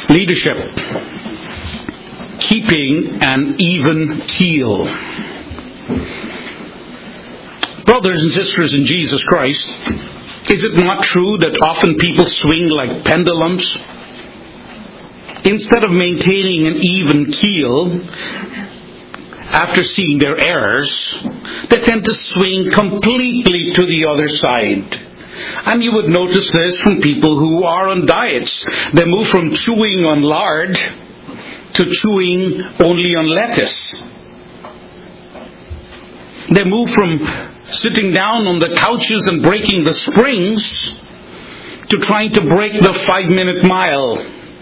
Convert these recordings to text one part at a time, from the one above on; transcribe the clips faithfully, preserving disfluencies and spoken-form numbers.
Leadership. Keeping an even keel. Brothers and sisters in Jesus Christ, is it not true that often people swing like pendulums? Instead of maintaining an even keel, after seeing their errors, they tend to swing completely to the other side. And you would notice this from people who are on diets. They move from chewing on lard to chewing only on lettuce. They move from sitting down on the couches and breaking the springs to trying to break the five-minute mile.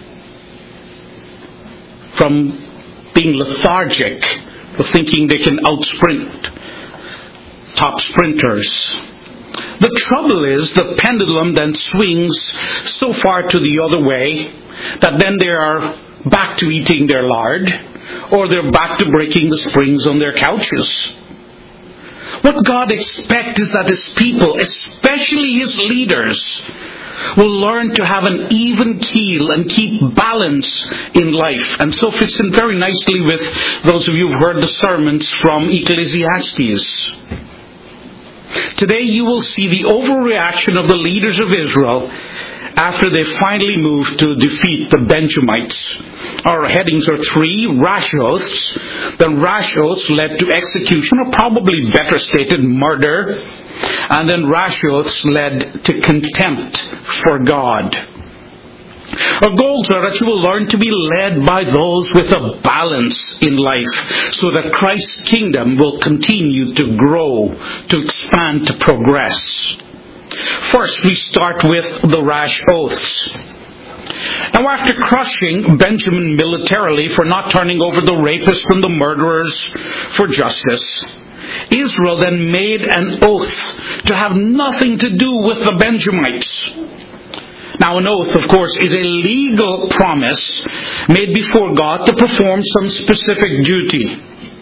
From being lethargic to thinking they can outsprint top sprinters. The trouble is the pendulum then swings so far to the other way that then they are back to eating their lard, or they're back to breaking the springs on their couches. What God expects is that His people, especially His leaders, will learn to have an even keel and keep balance in life. And so fits in very nicely with those of you who've heard the sermons from Ecclesiastes. Today you will see the overreaction of the leaders of Israel after they finally moved to defeat the Benjamites. Our headings are three: rash oaths. Then rash oaths led to execution, or probably better stated, murder. And then rash oaths led to contempt for God. Our goals are that you will learn to be led by those with a balance in life, so that Christ's kingdom will continue to grow, to expand, to progress. First, we start with the rash oaths. Now, after crushing Benjamin militarily for not turning over the rapists and the murderers for justice, Israel then made an oath to have nothing to do with the Benjamites. Now, an oath, of course, is a legal promise made before God to perform some specific duty.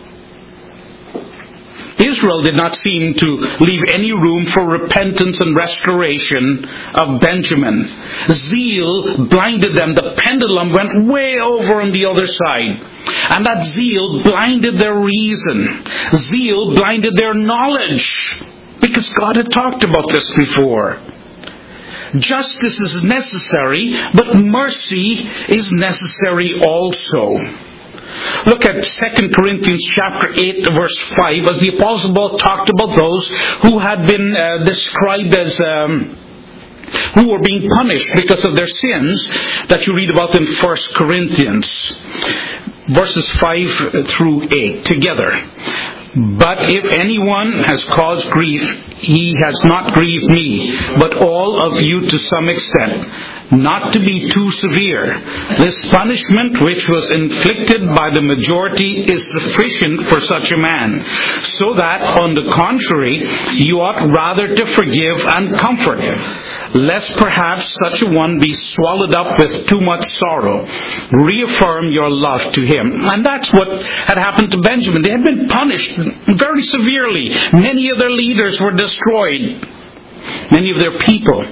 Israel did not seem to leave any room for repentance and restoration of Benjamin. Zeal blinded them. The pendulum went way over on the other side. And that zeal blinded their reason. Zeal blinded their knowledge. Because God had talked about this before. Justice is necessary, but mercy is necessary also. Look at Second Corinthians chapter eight, verse five, as the Apostle Paul talked about those who had been uh, described as, um, who were being punished because of their sins, that you read about in First Corinthians, verses five through eight, together. But if anyone has caused grief, he has not grieved me, but all of you to some extent. Not to be too severe. This punishment which was inflicted by the majority is sufficient for such a man, so that, on the contrary, you ought rather to forgive and comfort, lest perhaps such a one be swallowed up with too much sorrow. Reaffirm your love to him. And that's what had happened to Benjamin. They had been punished very severely. Many of their leaders were destroyed. Many of their people.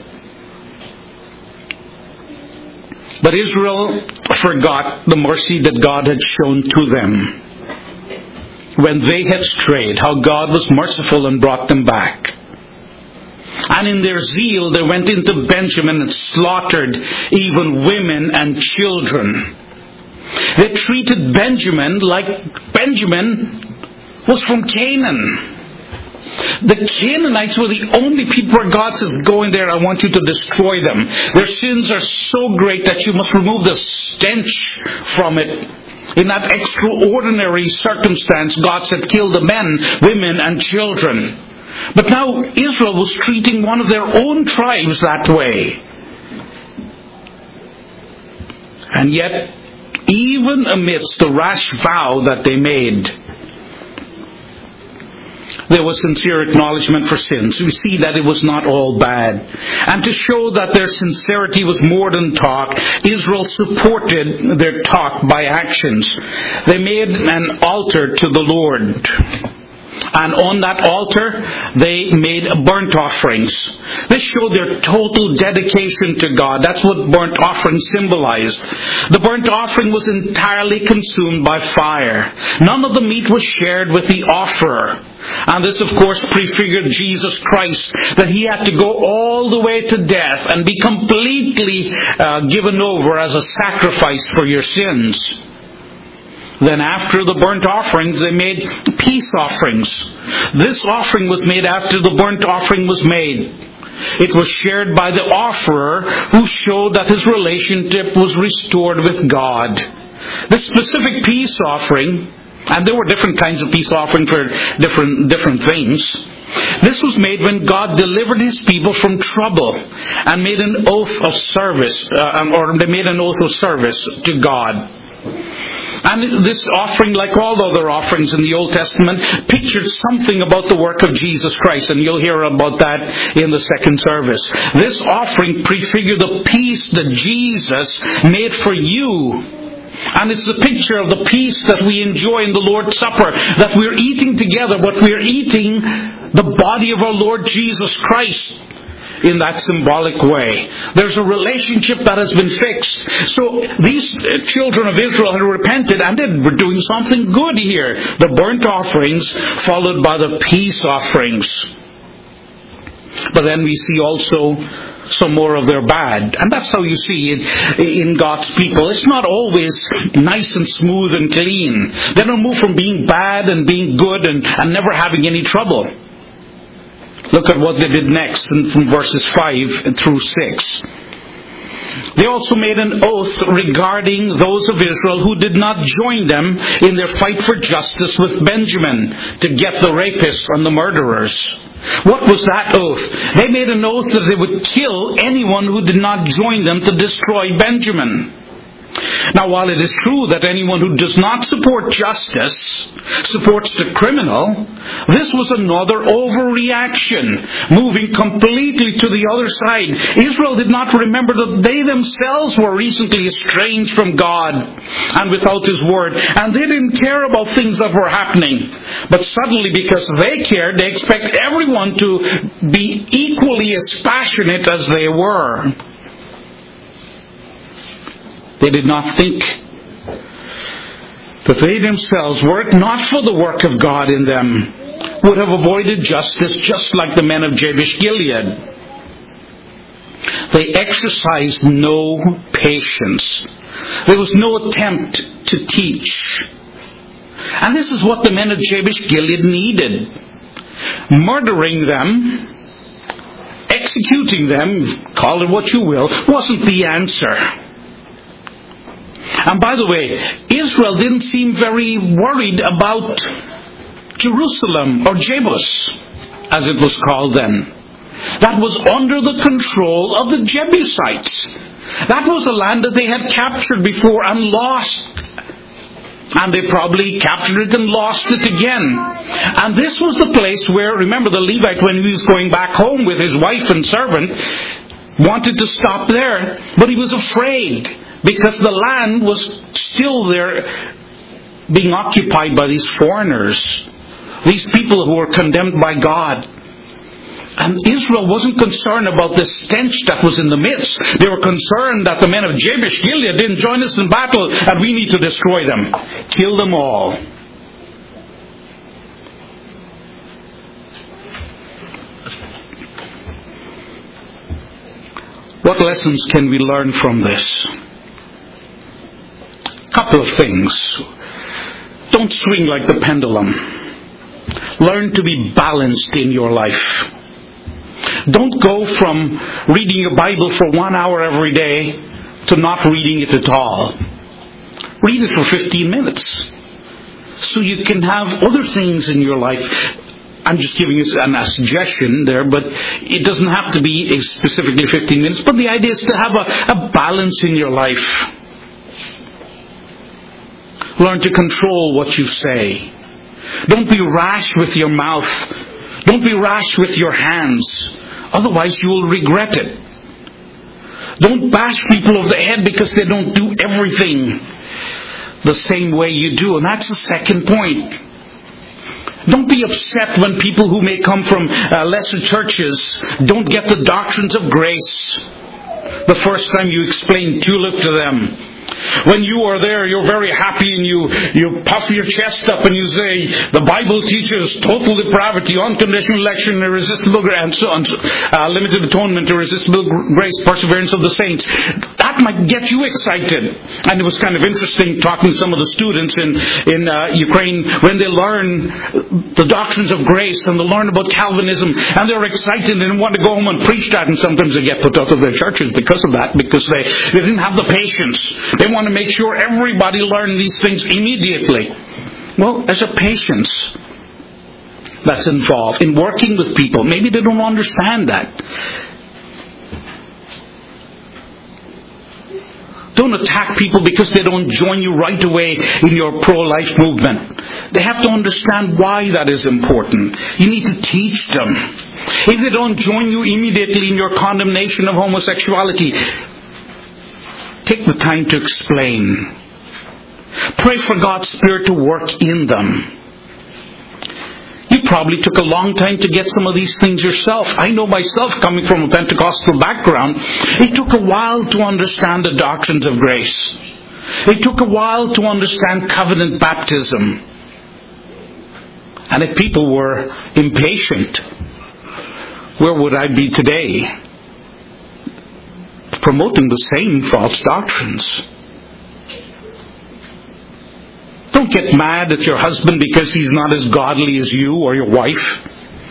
But Israel forgot the mercy that God had shown to them. When they had strayed, how God was merciful and brought them back. And in their zeal, they went into Benjamin and slaughtered even women and children. They treated Benjamin like Benjamin was from Canaan. The Canaanites were the only people where God says, go in there, I want you to destroy them. Their sins are so great that you must remove the stench from it. In that extraordinary circumstance, God said, kill the men, women, and children. But now Israel was treating one of their own tribes that way. And yet, even amidst the rash vow that they made, there was sincere acknowledgement for sins. We see that it was not all bad. And to show that their sincerity was more than talk, Israel supported their talk by actions. They made an altar to the Lord. And on that altar, they made burnt offerings. This showed their total dedication to God. That's what burnt offering symbolized. The burnt offering was entirely consumed by fire. None of the meat was shared with the offerer. And this, of course, prefigured Jesus Christ, that he had to go all the way to death and be completely uh, given over as a sacrifice for your sins. Then after the burnt offerings, they made peace offerings. This offering was made after the burnt offering was made. It was shared by the offerer, who showed that his relationship was restored with God. This specific peace offering, and there were different kinds of peace offering for different different things. This was made when God delivered his people from trouble and made an oath of service, uh, or they made an oath of service to God. And this offering, like all other offerings in the Old Testament, pictured something about the work of Jesus Christ, and you'll hear about that in the second service. This offering prefigured the peace that Jesus made for you. And it's the picture of the peace that we enjoy in the Lord's Supper, that we're eating together, but we're eating the body of our Lord Jesus Christ in that symbolic way. There's a relationship that has been fixed. So these children of Israel had repented, and they were doing something good here. The burnt offerings followed by the peace offerings. But then we see also some more of their bad. And that's how you see it in God's people. It's not always nice and smooth and clean. They don't move from being bad and being good and, and never having any trouble. Look at what they did next in, from verses five through six. They also made an oath regarding those of Israel who did not join them in their fight for justice with Benjamin to get the rapists and the murderers. What was that oath? They made an oath that they would kill anyone who did not join them to destroy Benjamin. Now, while it is true that anyone who does not support justice supports the criminal, this was another overreaction, moving completely to the other side. Israel did not remember that they themselves were recently estranged from God and without His Word, and they didn't care about things that were happening. But suddenly, because they cared, they expect everyone to be equally as passionate as they were. They did not think that they themselves, were it not for the work of God in them, would have avoided justice just like the men of Jabesh Gilead. They exercised no patience. There was no attempt to teach. And this is what the men of Jabesh Gilead needed. Murdering them, executing them, call it what you will, wasn't the answer. And by the way, Israel didn't seem very worried about Jerusalem, or Jebus, as it was called then. That was under the control of the Jebusites. That was a land that they had captured before and lost. And they probably captured it and lost it again. And this was the place where, remember, the Levite, when he was going back home with his wife and servant, wanted to stop there, but he was afraid, because the land was still there being occupied by these foreigners, these people who were condemned by God. And Israel wasn't concerned about the stench that was in the midst. They were concerned that the men of Jabesh Gilead didn't join us in battle and we need to destroy them. Kill them all. What lessons can we learn from this? Couple of things. Don't swing like the pendulum. Learn to be balanced in your life. Don't go from reading your Bible for one hour every day to not reading it at all. Read it for fifteen minutes so you can have other things in your life. I'm just giving you a suggestion there, but it doesn't have to be specifically fifteen minutes. But the idea is to have a, a balance in your life. Learn to control what you say. Don't be rash with your mouth. Don't be rash with your hands. Otherwise you will regret it. Don't bash people over the head because they don't do everything the same way you do. And that's the second point. Don't be upset when people who may come from uh, lesser churches don't get the doctrines of grace the first time you explain tulip to them. When you are there, you're very happy and you, you puff your chest up and you say, the Bible teaches total depravity, unconditional election, irresistible grace, and so on, uh, limited atonement, irresistible grace, perseverance of the saints. That might get you excited. And it was kind of interesting talking to some of the students in, in uh, Ukraine when they learn the doctrines of grace and they learn about Calvinism and they're excited and want to go home and preach that, and sometimes they get put out of their churches because of that, because they, they didn't have the patience. They want to make sure everybody learn these things immediately. Well, there's a patience that's involved in working with people. Maybe they don't understand that. Don't attack people because they don't join you right away in your pro-life movement. They have to understand why that is important. You need to teach them. If they don't join you immediately in your condemnation of homosexuality, take the time to explain. Pray for God's Spirit to work in them. You probably took a long time to get some of these things yourself. I know myself, coming from a Pentecostal background, it took a while to understand the doctrines of grace. It took a while to understand covenant baptism. And if people were impatient, where would I be today? Promoting the same false doctrines. Don't get mad at your husband because he's not as godly as you or your wife.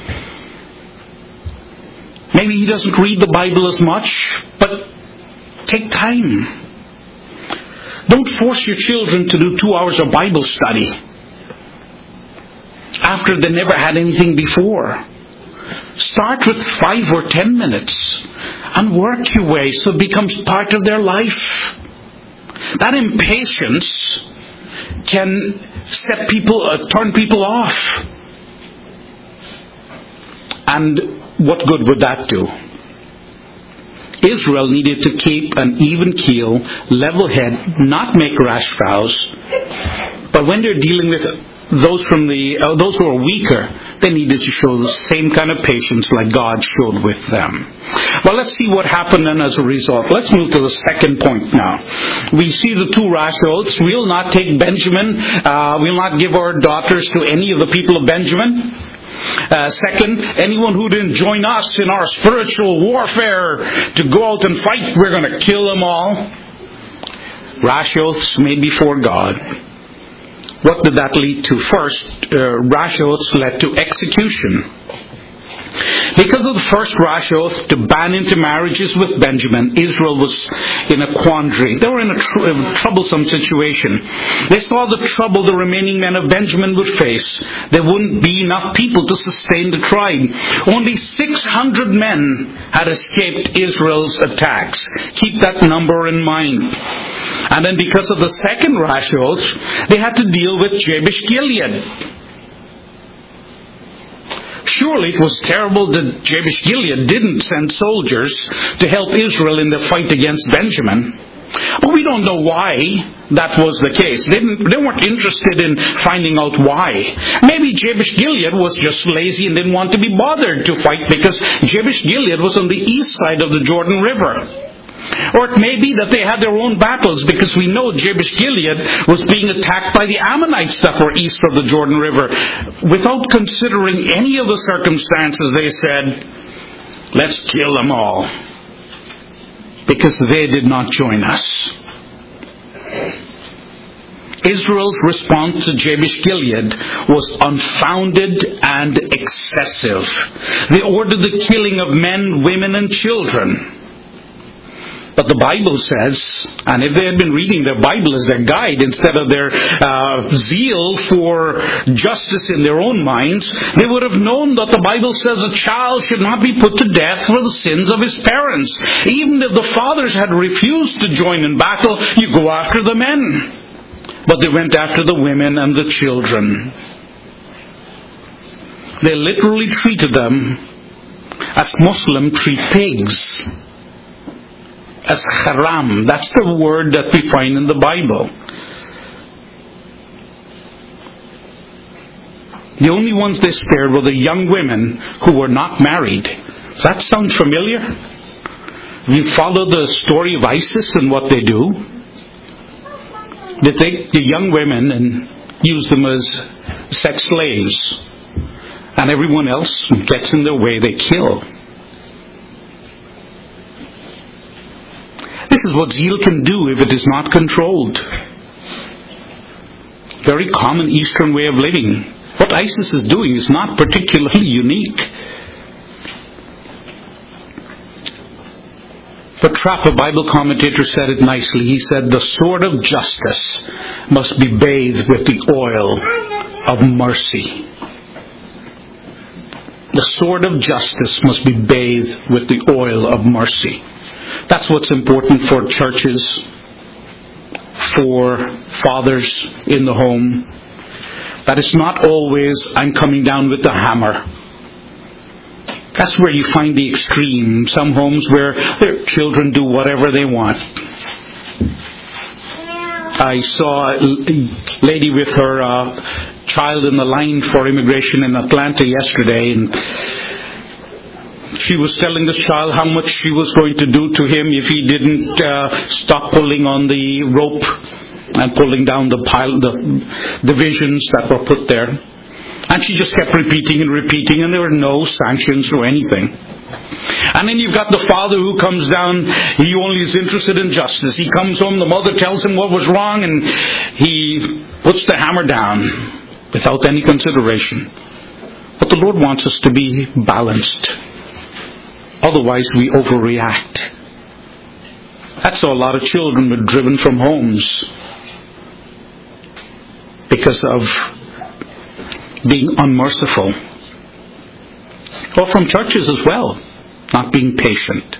Maybe he doesn't read the Bible as much, but take time. Don't force your children to do two hours of Bible study after they never had anything before. Start with five or ten minutes and work your way so it becomes part of their life. That impatience can set people, uh, turn people off. And what good would that do? Israel needed to keep an even keel, level head, not make rash vows. But when they're dealing with those from the uh, those who are weaker, they needed to show the same kind of patience like God showed with them. Well, let's see what happened then as a result. Let's move to the second point now. We see the two rash oaths. We'll not take Benjamin. Uh, we'll not give our daughters to any of the people of Benjamin. Uh, second, anyone who didn't join us in our spiritual warfare to go out and fight, we're going to kill them all. Rash oaths made before God. What did that lead to? First, uh, rash oaths led to execution. Because of the first rash oath to ban intermarriages with Benjamin, Israel was in a quandary. They were in a, tr- a troublesome situation. They saw the trouble the remaining men of Benjamin would face. There wouldn't be enough people to sustain the tribe. Only six hundred men had escaped Israel's attacks. Keep that number in mind. And then because of the second rash oath, they had to deal with Jabesh Gilead. Surely it was terrible that Jabesh Gilead didn't send soldiers to help Israel in the fight against Benjamin. But we don't know why that was the case. They, didn't, they weren't interested in finding out why. Maybe Jabesh Gilead was just lazy and didn't want to be bothered to fight because Jabesh Gilead was on the east side of the Jordan River. Or it may be that they had their own battles, because we know Jabesh Gilead was being attacked by the Ammonites that were east of the Jordan River. Without considering any of the circumstances, they said, let's kill them all, because they did not join us. Israel's response to Jabesh Gilead was unfounded and excessive. They ordered the killing of men, women, and children. But the Bible says, and if they had been reading their Bible as their guide instead of their uh, zeal for justice in their own minds, they would have known that the Bible says a child should not be put to death for the sins of his parents. Even if the fathers had refused to join in battle, you go after the men. But they went after the women and the children. They literally treated them as Muslims treat pigs. As haram. That's the word that we find in the Bible. The only ones they spared were the young women who were not married. Does that sound familiar? You follow the story of ISIS and what they do. They take the young women and use them as sex slaves. And everyone else who gets in their way, they kill. This is what zeal can do if it is not controlled. Very common Eastern way of living. What ISIS is doing is not particularly unique. But Trapp, a Bible commentator, said it nicely. He said, the sword of justice must be bathed with the oil of mercy. The sword of justice must be bathed with the oil of mercy. That's what's important for churches, for fathers in the home. That it's not always, I'm coming down with the hammer. That's where you find the extreme. Some homes where their children do whatever they want. I saw a lady with her uh, child in the line for immigration in Atlanta yesterday, and she was telling this child how much she was going to do to him if he didn't uh, stop pulling on the rope and pulling down the pile, the divisions that were put there. And she just kept repeating and repeating, and there were no sanctions or anything. And then you've got the father who comes down, he only is interested in justice. He comes home, the mother tells him what was wrong, and he puts the hammer down without any consideration. But the Lord wants us to be balanced. Otherwise we overreact. That's how a lot of children were driven from homes. Because of being unmerciful. Or from churches as well, not being patient.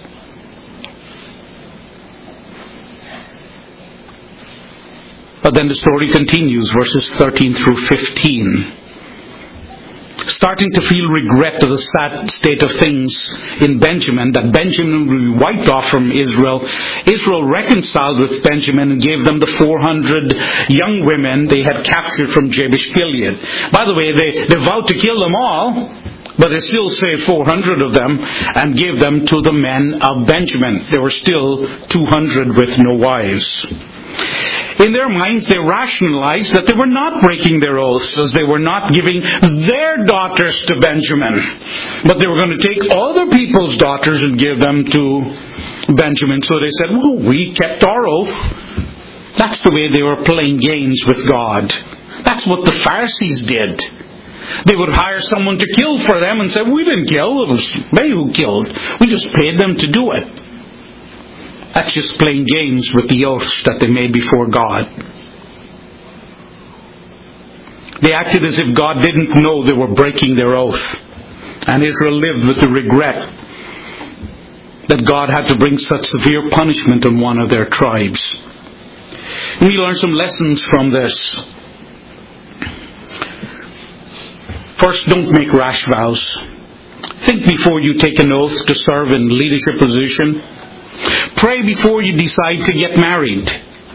But then the story continues, verses thirteen through fifteen. Starting to feel regret of the sad state of things in Benjamin, that Benjamin will be wiped off from Israel. Israel reconciled with Benjamin and gave them the four hundred young women they had captured from Jabesh Gilead. By the way, they, they vowed to kill them all, but they still saved four hundred of them and gave them to the men of Benjamin. There were still two hundred with no wives. In their minds, they rationalized that they were not breaking their oaths, as they were not giving their daughters to Benjamin. But they were going to take other people's daughters and give them to Benjamin. So they said, well, we kept our oath. That's the way they were playing games with God. That's what the Pharisees did. They would hire someone to kill for them and say, we didn't kill, it was they who killed. We just paid them to do it. That's just playing games with the oaths that they made before God. They acted as if God didn't know they were breaking their oath. And Israel lived with the regret that God had to bring such severe punishment on one of their tribes. And we learn some lessons from this. First, don't make rash vows. Think before you take an oath to serve in leadership position. Pray before you decide to get married.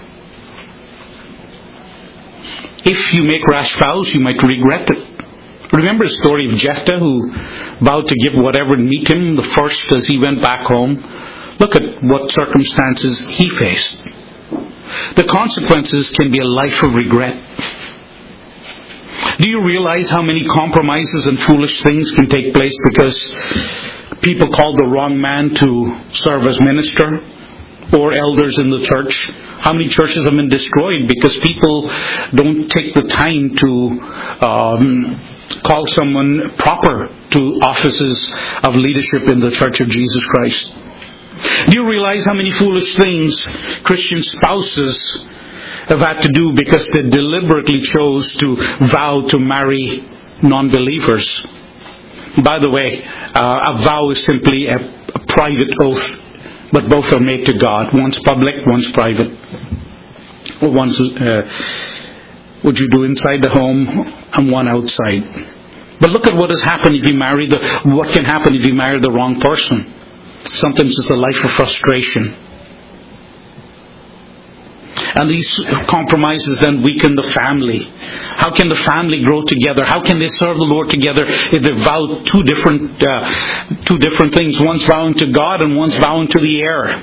If you make rash vows, you might regret it. Remember the story of Jephthah, who vowed to give whatever to meet him the first as he went back home. Look at what circumstances he faced. The consequences can be a life of regret. Do you realize how many compromises and foolish things can take place because people called the wrong man to serve as minister or elders in the church? How many churches have been destroyed because people don't take the time to um, call someone proper to offices of leadership in the Church of Jesus Christ? Do you realize how many foolish things Christian spouses have had to do because they deliberately chose to vow to marry non-believers? By the way, uh, a vow is simply a, a private oath, but both are made to God. One's public, one's private. Or one's uh, what you do inside the home, and one outside. But look at what has happened if you marry the. What can happen if you marry the wrong person? Sometimes it's a life of frustration. And these compromises then weaken the family. How can the family grow together? How can they serve the Lord together if they vow two different uh, two different things? One's vowing to God and one's vowing to the air.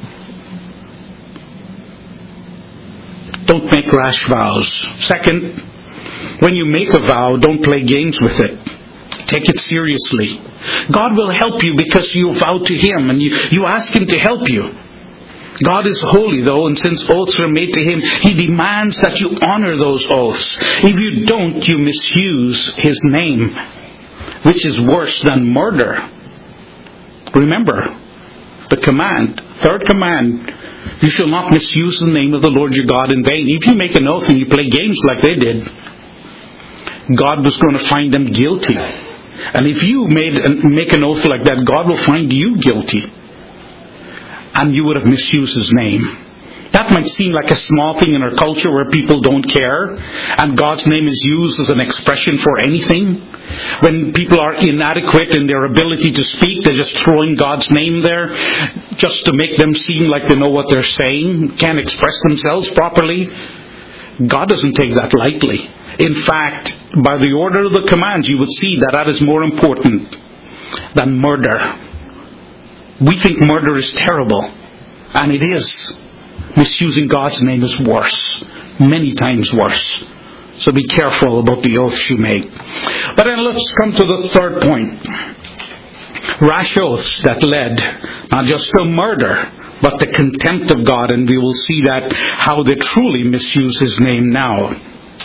Don't make rash vows. Second, when you make a vow, don't play games with it. Take it seriously. God will help you because you vow to Him and you, you ask Him to help you. God is holy though, and since oaths are made to Him, He demands that you honor those oaths. If you don't, you misuse His name, which is worse than murder. Remember, the command, third command, you shall not misuse the name of the Lord your God in vain. If you make an oath and you play games like they did, God was going to find them guilty. And if you made make an oath like that, God will find you guilty. And you would have misused His name. That might seem like a small thing in our culture where people don't care, and God's name is used as an expression for anything. When people are inadequate in their ability to speak, they're just throwing God's name there just to make them seem like they know what they're saying, can't express themselves properly. God doesn't take that lightly. In fact, by the order of the commands, you would see that that is more important than murder. We think murder is terrible, and it is. Misusing God's name is worse, many times worse. So be careful about the oaths you make. But then let's come to the third point. Rash oaths that led not just to murder, but the contempt of God, and we will see that how they truly misuse His name now.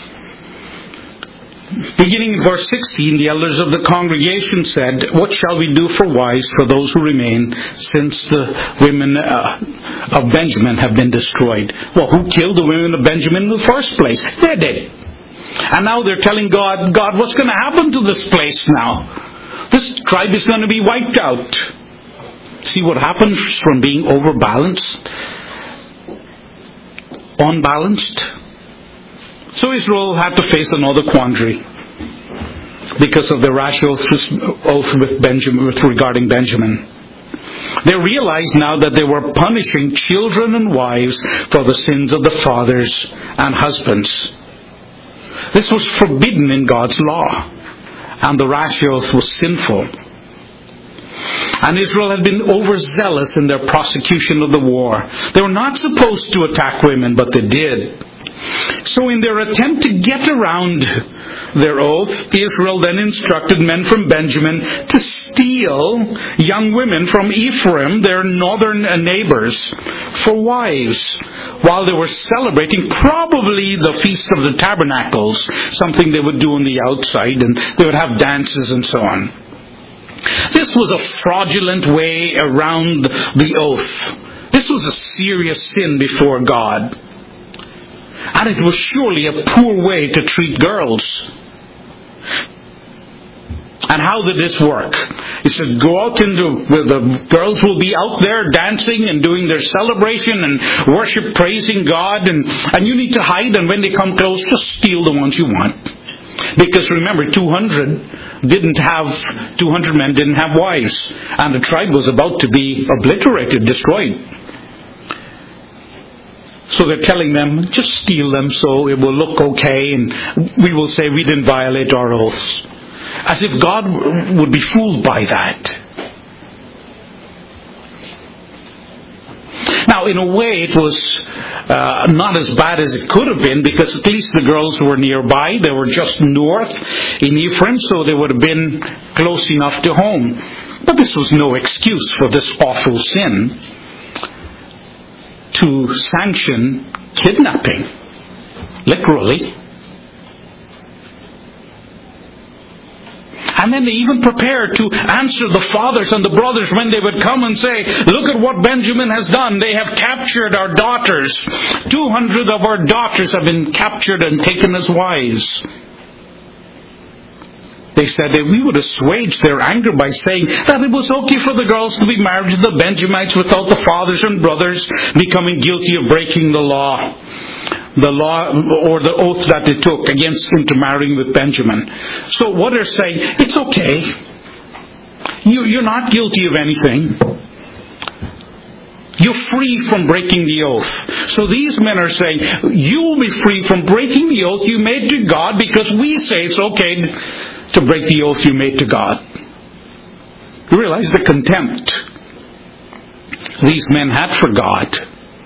Beginning in verse sixteen, the elders of the congregation said, "What shall we do for wives for those who remain, since the women uh, of Benjamin have been destroyed?" Well, who killed the women of Benjamin in the first place? They did. And now they're telling God, God, what's going to happen to this place now? This tribe is going to be wiped out. See what happens from being overbalanced, unbalanced? So Israel had to face another quandary because of the rash oath with Benjamin, with regarding Benjamin. They realized now that they were punishing children and wives for the sins of the fathers and husbands. This was forbidden in God's law, and the rash oath was sinful. And Israel had been overzealous in their prosecution of the war. They were not supposed to attack women, but they did. So in their attempt to get around their oath, Israel then instructed men from Benjamin to steal young women from Ephraim, their northern neighbors, for wives, while they were celebrating probably the Feast of the Tabernacles, something they would do on the outside, and they would have dances and so on. This was a fraudulent way around the oath. This was a serious sin before God. And it was surely a poor way to treat girls. And how did this work? It said, go out into, where the girls will be out there dancing and doing their celebration and worship, praising God, and, and you need to hide, and when they come close, just steal the ones you want. Because remember, two hundred didn't have, two hundred men didn't have wives, and the tribe was about to be obliterated, destroyed. So they're telling them, just steal them so it will look okay, and we will say we didn't violate our oaths. As if God would be fooled by that. Now, in a way, it was uh, not as bad as it could have been, because at least the girls were nearby. They were just north in Ephraim, so they would have been close enough to home. But this was no excuse for this awful sin to sanction kidnapping, literally. And then they even prepared to answer the fathers and the brothers when they would come and say, look at what Benjamin has done. They have captured our daughters. two hundred of our daughters have been captured and taken as wives. They said that we would assuage their anger by saying that it was okay for the girls to be married to the Benjamites without the fathers and brothers becoming guilty of breaking the law. The law or the oath that they took against intermarrying with Benjamin. So what they're saying, it's okay. You, you're not guilty of anything. You're free from breaking the oath. So these men are saying, you'll be free from breaking the oath you made to God because we say it's okay to break the oath you made to God. You realize the contempt these men had for God.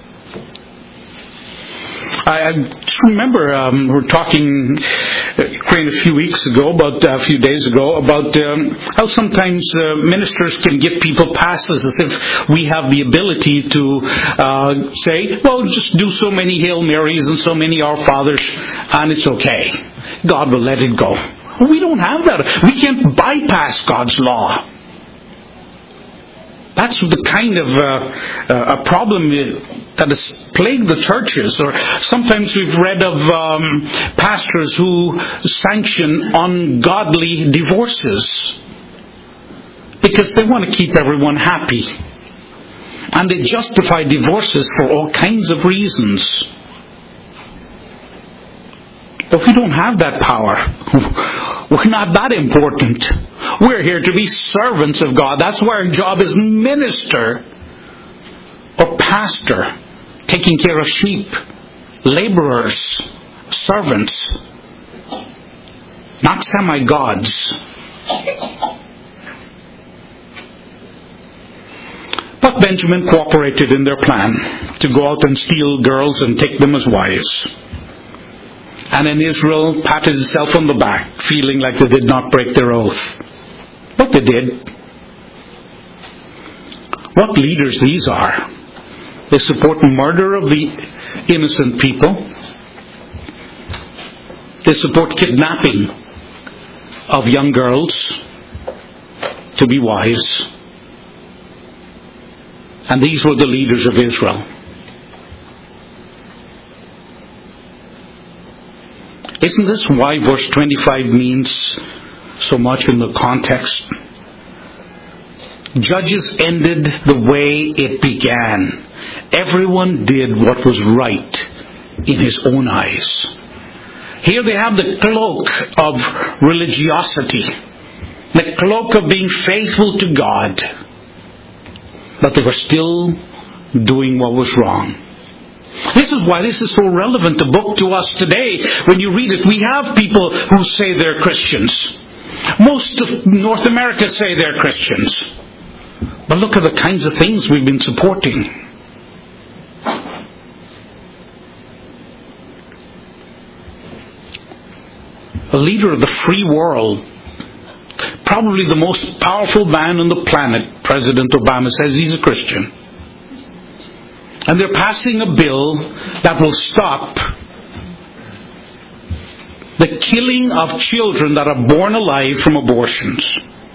I, I just remember um, we were talking, uh, Crane, a few weeks ago, about uh, a few days ago, about um, how sometimes uh, ministers can give people passes as if we have the ability to uh, say, well, just do so many Hail Marys and so many Our Fathers, and it's okay. God will let it go. We don't have that. We can't bypass God's law. That's the kind of uh, uh, a problem that has plagued the churches. Or sometimes we've read of um, pastors who sanction ungodly divorces because they want to keep everyone happy. And they justify divorces for all kinds of reasons. But we don't have that power. We're not that important. We're here to be servants of God. That's why our job is minister or pastor, taking care of sheep, laborers, servants, not semi-gods. But Benjamin cooperated in their plan to go out and steal girls and take them as wives. And then Israel patted itself on the back, feeling like they did not break their oath. But they did. What leaders these are. They support murder of the innocent people. They support kidnapping of young girls to be wives. And these were the leaders of Israel. Isn't this why verse twenty-five means so much in the context? Judges ended the way it began. Everyone did what was right in his own eyes. Here they have the cloak of religiosity, the cloak of being faithful to God, but they were still doing what was wrong. This is why this is so relevant, a book to us today. When you read it, we have people who say they're Christians. Most of North America say they're Christians. But look at the kinds of things we've been supporting. A leader of the free world, probably the most powerful man on the planet, President Obama, says he's a Christian. And they're passing a bill that will stop the killing of children that are born alive from abortions.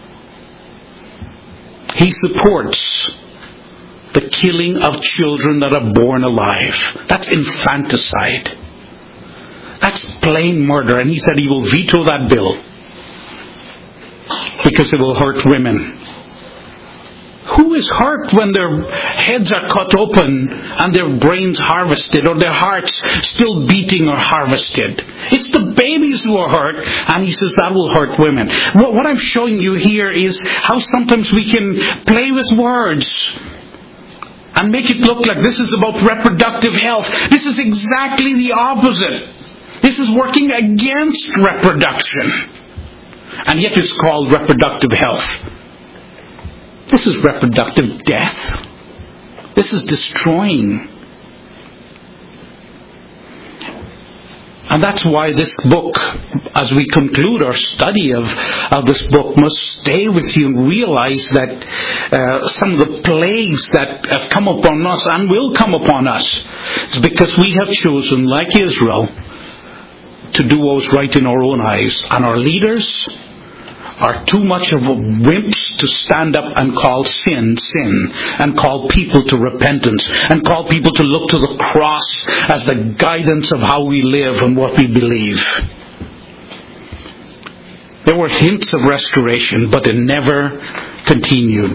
He supports the killing of children that are born alive. That's infanticide. That's plain murder. And he said he will veto that bill because it will hurt women. Who is hurt when their heads are cut open and their brains harvested, or their hearts still beating or harvested? It's the babies who are hurt, and he says that will hurt women. What I'm showing you here is how sometimes we can play with words and make it look like this is about reproductive health. This is exactly the opposite. This is working against reproduction. And yet it's called reproductive health. This is reproductive death. This is destroying. And that's why this book, as we conclude our study of, of this book, must stay with you and realize that uh, some of the plagues that have come upon us and will come upon us is because we have chosen, like Israel, to do what was right in our own eyes. And our leaders are too much of wimps to stand up and call sin, sin, and call people to repentance, and call people to look to the cross as the guidance of how we live and what we believe. There were hints of restoration, but it never continued.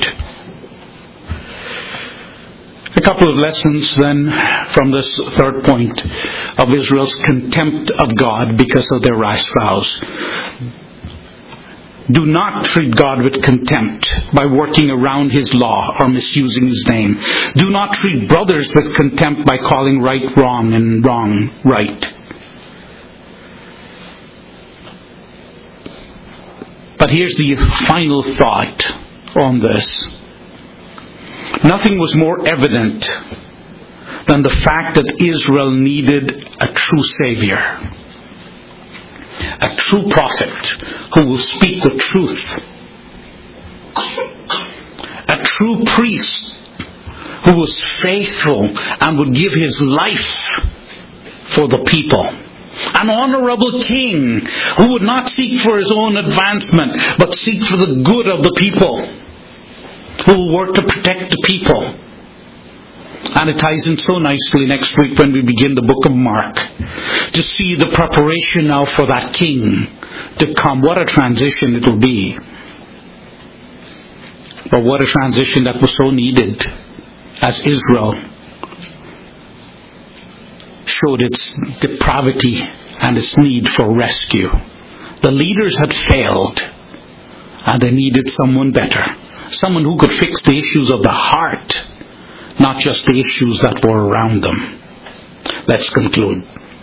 A couple of lessons then from this third point of Israel's contempt of God because of their rash vows. Do not treat God with contempt by working around His law or misusing His name. Do not treat brothers with contempt by calling right wrong and wrong right. But here's the final thought on this. Nothing was more evident than the fact that Israel needed a true Savior. A true prophet who will speak the truth. A true priest who was faithful and would give his life for the people. An honorable king who would not seek for his own advancement, but seek for the good of the people. Who will work to protect the people. And it ties in so nicely next week when we begin the book of Mark. To see the preparation now for that king to come. What a transition it will be. But what a transition that was so needed as Israel showed its depravity and its need for rescue. The leaders had failed and they needed someone better. Someone who could fix the issues of the heart, not just the issues that were around them. Let's conclude.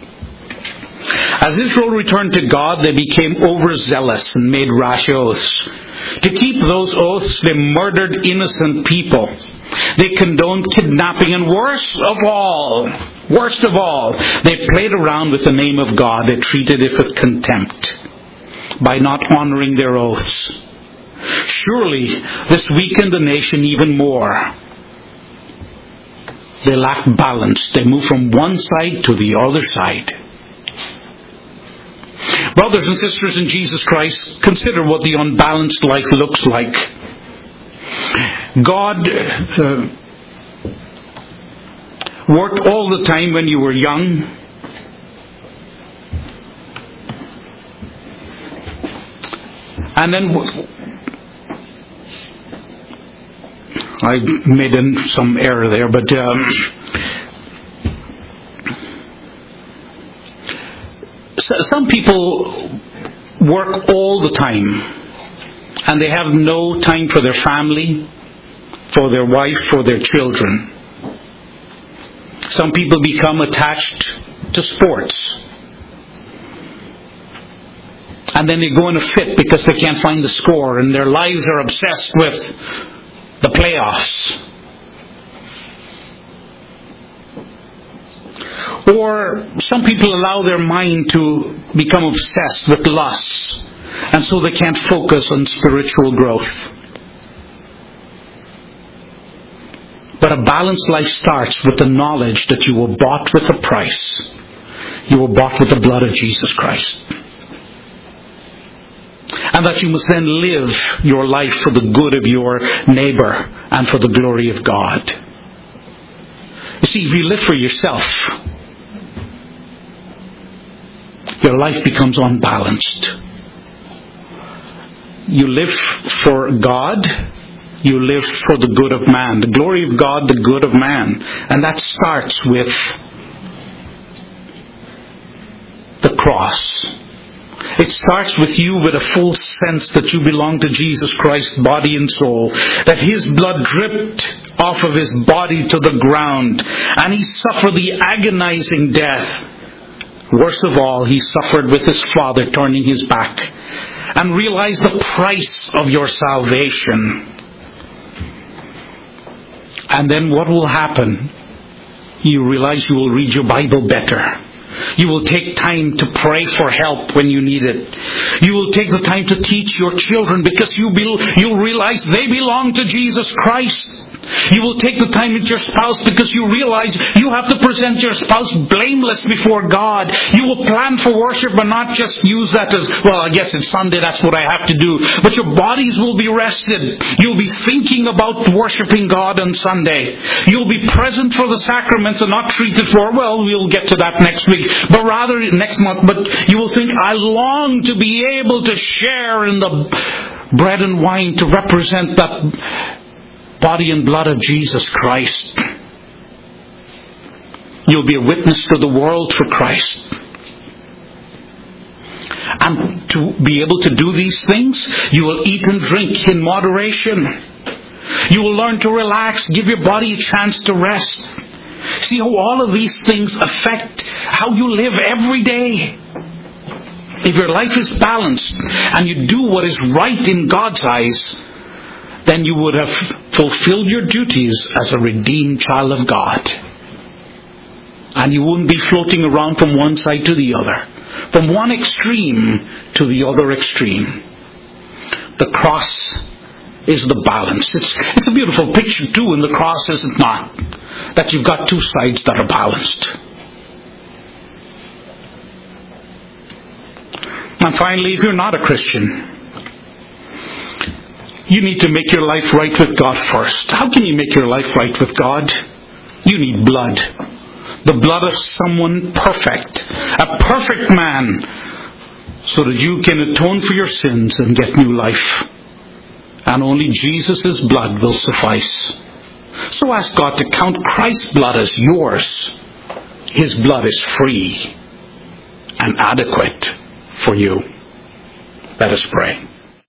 As Israel returned to God, they became overzealous and made rash oaths. To keep those oaths, they murdered innocent people. They condoned kidnapping, and worst of all, worst of all, they played around with the name of God. They treated it with contempt by not honoring their oaths. Surely this weakened the nation even more. They lacked balance. They moved from one side to the other side. Brothers and sisters in Jesus Christ, consider what the unbalanced life looks like. God uh, worked all the time when you were young. And then I made in some error there, but um, so some people work all the time and they have no time for their family, for their wife, for their children. Some people become attached to sports. And then they go in a fit because they can't find the score, and their lives are obsessed with the playoffs. Or some people allow their mind to become obsessed with lust, and so they can't focus on spiritual growth. But a balanced life starts with the knowledge that you were bought with a price. You were bought with the blood of Jesus Christ. And that you must then live your life for the good of your neighbor and for the glory of God. You see, if you live for yourself, your life becomes unbalanced. You live for God, you live for the good of man. The glory of God, the good of man. And that starts with the cross. It starts with you with a full sense that you belong to Jesus Christ, body and soul. That His blood dripped off of His body to the ground. And He suffered the agonizing death. Worst of all, He suffered with His Father turning His back. And realized the price of your salvation. And then what will happen? You realize you will read your Bible better. You will take time to pray for help when you need it. You will take the time to teach your children because you be, you'll realize they belong to Jesus Christ. You will take the time with your spouse because you realize you have to present your spouse blameless before God. You will plan for worship and not just use that as, well, I guess it's Sunday, that's what I have to do. But your bodies will be rested. You'll be thinking about worshiping God on Sunday. You'll be present for the sacraments and not treated for, well, we'll get to that next week, but rather next month. But you will think, I long to be able to share in the bread and wine to represent that body and blood of Jesus Christ. You'll be a witness to the world for Christ. And to be able to do these things, you will eat and drink in moderation. You will learn to relax, give your body a chance to rest. See how all of these things affect how you live every day. If your life is balanced and you do what is right in God's eyes, then you would have fulfilled your duties as a redeemed child of God. And you wouldn't be floating around from one side to the other, from one extreme to the other extreme. The cross is the balance. It's, it's a beautiful picture too in the cross, is it not? That you've got two sides that are balanced. And finally, if you're not a Christian, you need to make your life right with God first. How can you make your life right with God? You need blood. The blood of someone perfect. A perfect man. So that you can atone for your sins and get new life. And only Jesus' blood will suffice. So ask God to count Christ's blood as yours. His blood is free and adequate for you. Let us pray.